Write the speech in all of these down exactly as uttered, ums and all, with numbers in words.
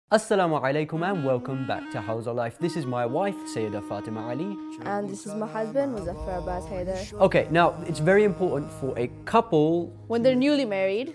Assalamu alaikum and welcome back to How's Our Life. This is my wife, Sayyida Fatima Ali. And this is my husband, Muzaffar Abbas Haider. Okay, now it's very important for a couple... When they're newly married.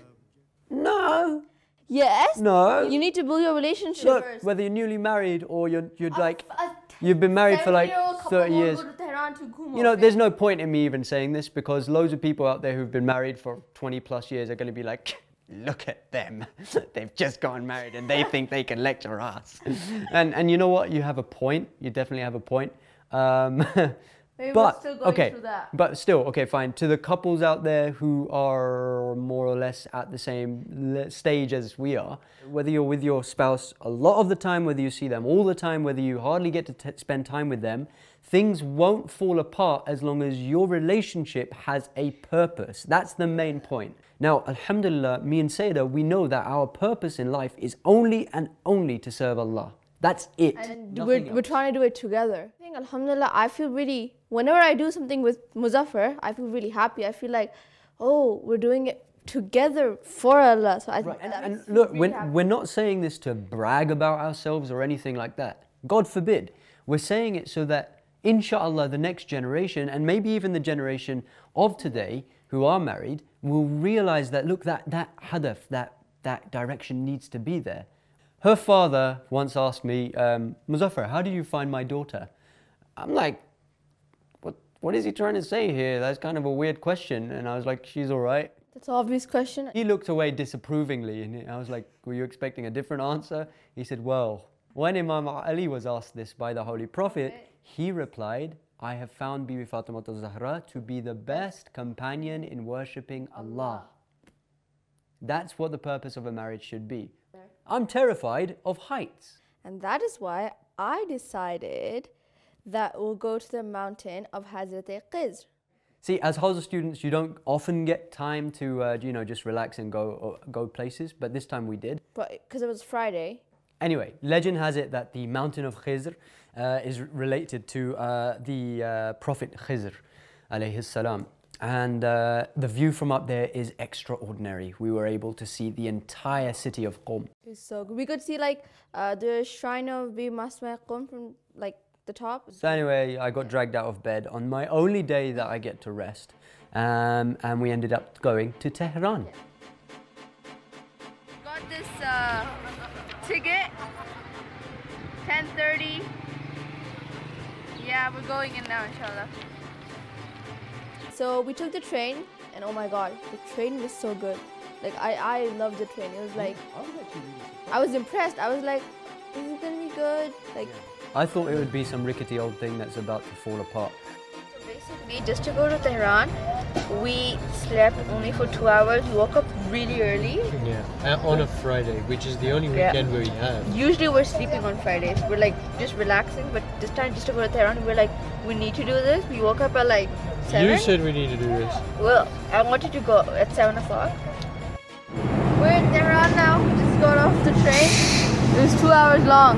No. Yes. No. You need to build your relationship Look, first. whether you're newly married or you're, you're like... A, a you've been married for like thirty years. Go to Tehran to Ghum, You know, okay? there's no point in me even saying this because loads of people out there who've been married for twenty plus years are going to be like... Look at them. They've just gotten married and they think they can lecture us. and and you know what? You have a point. You definitely have a point. Um, Maybe but we're still going okay, through that. but still, okay, fine. To the couples out there who are more or less at the same le- stage as we are, whether you're with your spouse a lot of the time, whether you see them all the time, whether you hardly get to t- spend time with them, things won't fall apart as long as your relationship has a purpose. That's the main point. Now, alhamdulillah, me and Sayyida, we know that our purpose in life is only and only to serve Allah. That's it. And Nothing we're, else. we're trying to do it together. I think, alhamdulillah, I feel really, whenever I do something with Muzaffar, I feel really happy. I feel like, oh, we're doing it together for Allah. So I Right. think And, that and makes me look, really we're, happy. we're not saying this to brag about ourselves or anything like that. God forbid. We're saying it so that, inshallah, the next generation, and maybe even the generation of today who are married, will realize that, look, that, that hadaf, that, that direction needs to be there. Her father once asked me, um, Muzaffar, how do you find my daughter? I'm like, what, what is he trying to say here? That's kind of a weird question. And I was like, she's all right. That's an obvious question. He looked away disapprovingly and I was like, were you expecting a different answer? He said, well, when Imam Ali was asked this by the Holy Prophet, he replied, I have found Bibi Fatima al-Zahra to be the best companion in worshipping Allah. That's what the purpose of a marriage should be. I'm terrified of heights. And that is why I decided that we'll go to the mountain of Hazrat Qizr. See, as Hawza students, you don't often get time to, uh, you know, just relax and go uh, go places, but this time we did. But because it was Friday. Anyway, legend has it that the mountain of Khizr uh, is related to uh, the uh, Prophet Khizr, alayhi salam. And uh, the view from up there is extraordinary. We were able to see the entire city of Qom. It was so good. We could see like uh, the shrine of Bibi Masma Qum from like the top. So anyway, I got dragged out of bed on my only day that I get to rest. Um, and we ended up going to Tehran. Got this uh, ticket, ten thirty. Yeah, we're going in now, inshallah. So we took the train, and oh my god, the train was so good. Like, I, I loved the train. It was like, I was impressed. I was like, is it gonna be good? Like, I thought it would be some rickety old thing that's about to fall apart. so basically, just to go to Tehran, we slept only for two hours. We woke up really early. Yeah, and on a Friday, which is the only Yeah. weekend where we have. Usually we're sleeping on Fridays. We're like just relaxing, but this time just to go to Tehran, we're like, we need to do this. We woke up at like seven. You said we need to do this. Well, I wanted to go at seven o'clock. We're in Tehran now. We just got off the train. It was two hours long.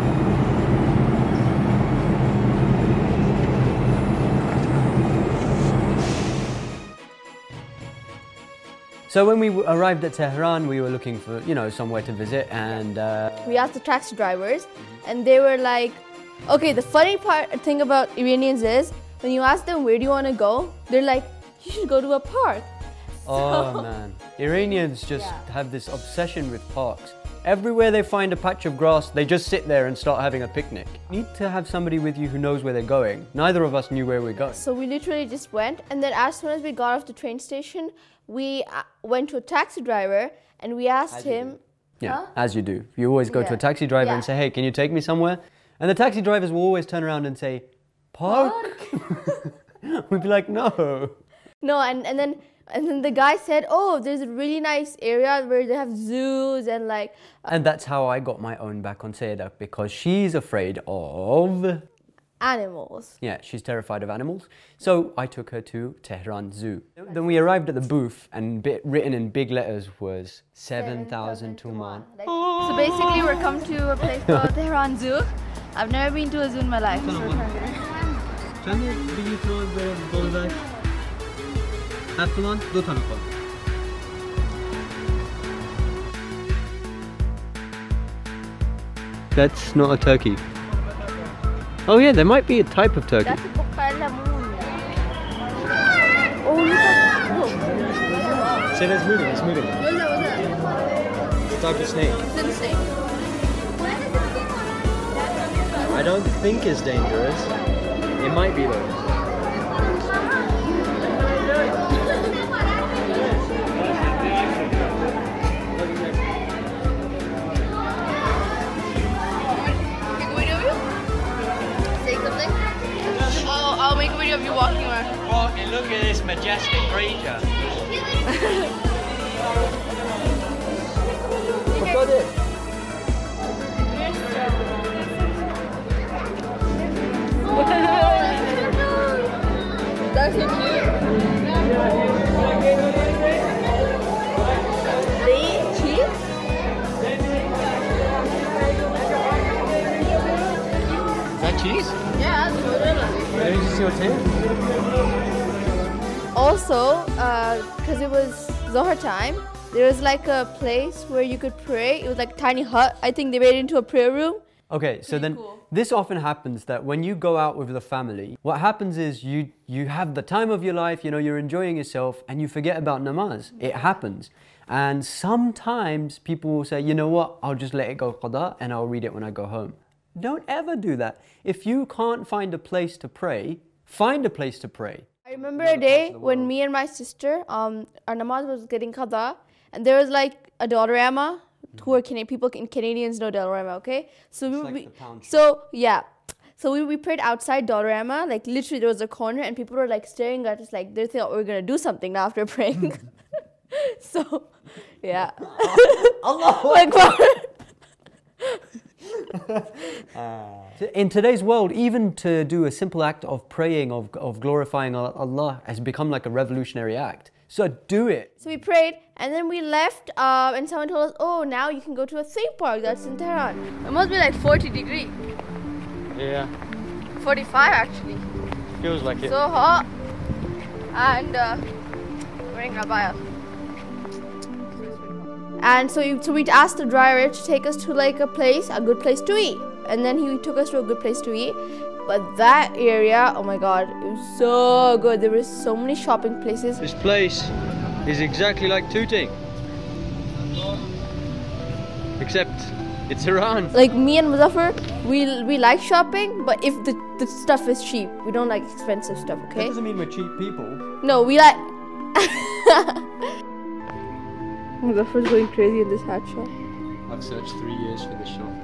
So when we w- arrived at Tehran, we were looking for, you know, somewhere to visit and... Uh, We asked the taxi drivers, and they were like, okay, the funny part thing about Iranians is when you ask them where do you want to go, they're like, you should go to a park. Oh man, Iranians just Yeah. have this obsession with parks. Everywhere they find a patch of grass, they just sit there and start having a picnic. You need to have somebody with you who knows where they're going. Neither of us knew where we were going. So we literally just went, and then as soon as we got off the train station, we uh, went to a taxi driver and we asked you him, Yeah, Huh? as you do. You always go to a Yeah. taxi driver and Yeah. say, hey, can you take me somewhere? And the taxi drivers will always turn around and say, park? We'd be like, no. no, and, and then and then the guy said, oh, there's a really nice area where they have zoos and like, And that's how I got my own back on Sayyidah, because she's afraid of... animals. Yeah, she's terrified of animals. So I took her to Tehran Zoo. Then we arrived at the booth and bit, written in big letters was seven thousand Tuman. So basically we're come to a place called Tehran Zoo. I've never been to a zoo in my life. That's not a turkey. Oh yeah, there might be a type of turkey. That's a papaya moon. Oh, look at look. See, it's moving, it's moving. What's that? What's that? It's a type of snake. It's in the snake. I don't think it's dangerous. It might be though. I'll make a video of you walking around. Walking, look at this majestic creature. Look at it. That's so cute. They eat cheese? Is that cheese? Yeah, that's mozzarella. Let me just see what's in. Also, because it was Zohar time, there was like a place where you could pray. It was like a tiny hut. I think they made it into a prayer room. Okay, so then cool. this often happens that when you go out with the family, what happens is you you have the time of your life, you know, you're enjoying yourself and you forget about namaz. It happens. And sometimes people will say, you know what, I'll just let it go qada and I'll read it when I go home. Don't ever do that. If you can't find a place to pray, find a place to pray. I remember a day when me and my sister, um, our namaz was getting qada, and there was like a Dollarama. Who are Can- people in Canadians know Dollarama, okay? So we, like we the pound so yeah, so we, we prayed outside Dollarama. Like literally, there was a corner, and people were like staring at us, like they thought we were gonna do something now after praying. So yeah, Allah. like In today's world, even to do a simple act of praying, of, of glorifying Allah, has become like a revolutionary act. So do it. So we prayed, and then we left, uh, and someone told us, oh, now you can go to a theme park that's in Tehran. It must be like forty degrees. Yeah, forty-five actually. feels like it. So hot. And uh, wearing abaya. And so, you, so we asked the driver to take us to like a place, a good place to eat. And then he took us to a good place to eat. But that area, oh my god, it was so good. There were so many shopping places. This place is exactly like Tooting. Except it's Iran. Like me and Muzaffar, we we like shopping, but if the, the stuff is cheap, we don't like expensive stuff, That okay? doesn't mean we're cheap people. No, we like... Muzaffar's going crazy in this hat shop. I've searched three years for this shop.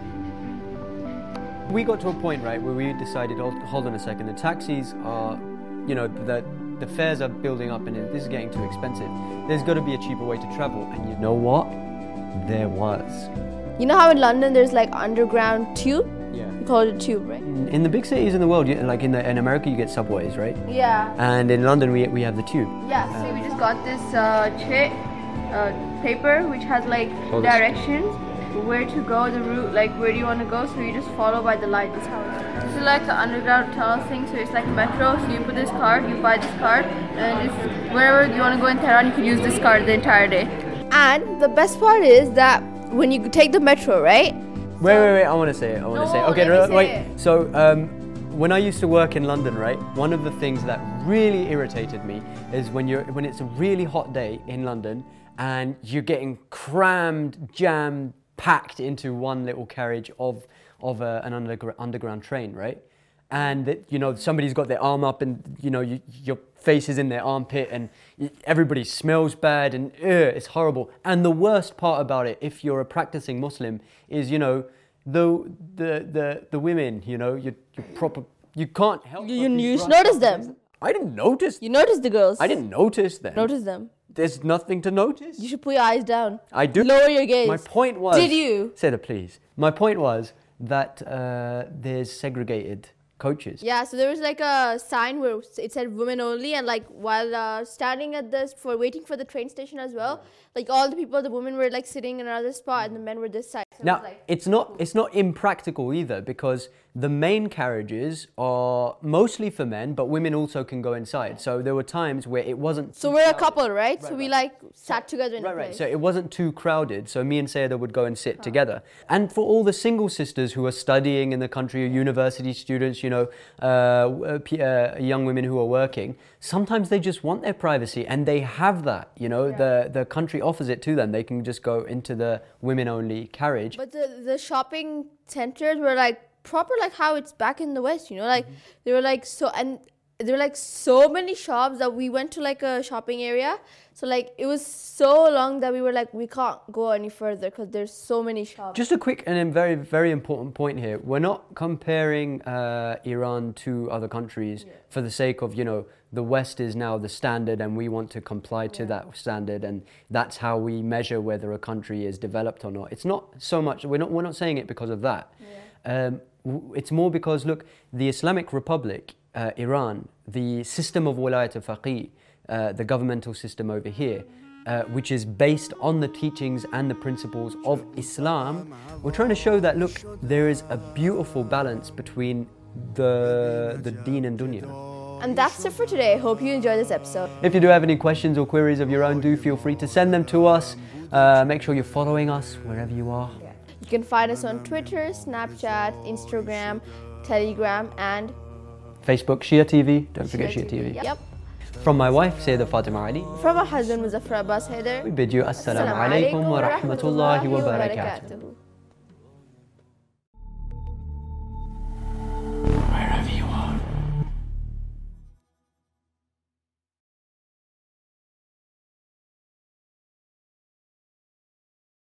We got to a point, right, where we decided, hold, hold on a second, the taxis are, you know, the, the fares are building up and it, this is getting too expensive. There's got to be a cheaper way to travel. And you know what? There was. You know how in London there's like underground tube? Yeah. We call it a tube, right? In, in the big cities in the world, you, like in, the, in America, you get subways, right? Yeah. And in London, we, we have the tube. Yeah, so we just got this uh, chit, uh, paper which has like Oh, this- directions, where to go, the route, like where do you want to go, so you just follow by the light. This is how it is. This is like the underground tunnel thing, so it's like metro, so you put this card, you buy this card, and if wherever you want to go in Tehran, you can use this card the entire day. And the best part is that when you take the metro, right? Wait, wait, wait, I want to say it, I want to No, say it. Okay, let me no, say wait. it. So, um, when I used to work in London, right, one of the things that really irritated me is when you're when it's a really hot day in London and you're getting crammed, jammed, packed into one little carriage of of a, an undergr- underground train, right? And that, you know, somebody's got their arm up and you know you, your face is in their armpit and y- everybody smells bad and ugh, it's horrible. And the worst part about it, if you're a practicing Muslim, is you know the the the, the women, you know, you you proper you can't help. You, but be you just brushed notice up them. against- I didn't notice. You notice the girls. I didn't notice them. notice them. There's nothing to notice. You should put your eyes down. I do. Lower your gaze. My point was. Did you? Say that, please. My point was that uh, there's segregated coaches. Yeah, so there was like a sign where it said women only, and like while uh, standing at this for waiting for the train station as well, like all the people, the women were like sitting in another spot and the men were this side. So it Now, was like, it's not it's not impractical either, because the main carriages are mostly for men, but women also can go inside. So there were times where it wasn't. so too we're a crowded. couple, right? so Right, we right. like sat together in Right, a right. place. So it wasn't too crowded. So me and Sayeda would go and sit together. And for all the single sisters who are studying in the country, or university students, you know, uh, uh, p- uh, young women who are working, sometimes they just want their privacy, and they have that. You know, Yeah. the the country offers it to them. They can just go into the women-only carriage. But the, the shopping centers were like proper, like how it's back in the West, you know, like Mm-hmm. they were like so, and there were like so many shops that we went to like a shopping area. So like it was so long that we were like, we can't go any further because there's so many shops. Just a quick and a very, very important point here. We're not comparing uh, Iran to other countries for the sake of, you know, the West is now the standard and we want to comply to that standard, and that's how we measure whether a country is developed or not. It's not so much, we're not, we're not saying it because of that. Um, w- it's more because, look, the Islamic Republic, uh, Iran, the system of Walayat al-Faqih, uh, the governmental system over here, uh, which is based on the teachings and the principles of Islam, we're trying to show that, look, there is a beautiful balance between the, the deen and dunya. And that's it for today. I hope you enjoyed this episode. If you do have any questions or queries of your own, do feel free to send them to us. Uh, make sure you're following us wherever you are. You can find us on Twitter, Snapchat, Instagram, Telegram, and Facebook, Shia T V. Don't forget Shia T V. Yep. From my wife, Sayyidah Fatima Ali, From our husband, Muzaffar Abbas Haider. we bid you Assalamu alaikum wa rahmatullahi wa barakatuh.